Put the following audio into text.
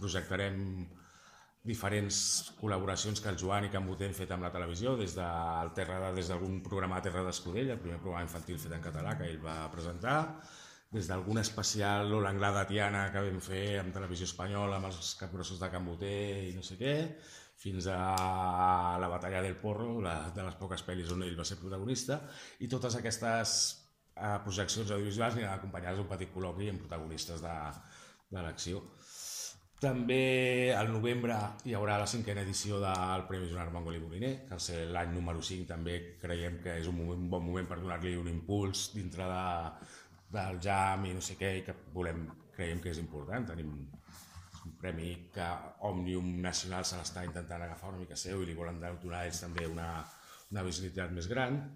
projectarem diferents col·laboracions que el Joan i que en Boter han fet amb la televisió, des d'algun programa de Terra d'Escudella, el primer programa infantil fet en català que ell va presentar, des d'algun especial o l'Anglà de Tiana que vam fer amb Televisió Espanyola amb els capgrossos de Can Boter i no sé què, fins a la batalla del Porro, de les poques pel·lis on ell va ser protagonista, i totes aquestes projeccions audiovisuals aniran acompanyades d'un petit col·loqui amb protagonistes de l'acció. També al novembre hi haurà la 5a edició del Premi Joan Armengol i Moliner, que al ser l'any número 5 també creiem que és un bon moment per donar-li un impuls dintre del jam i no sé què, i que creiem que és important. Tenim un premi que Òmnium Nacional se l'està intentant agafar una mica seu i li volen donar ells també una visibilitat més gran.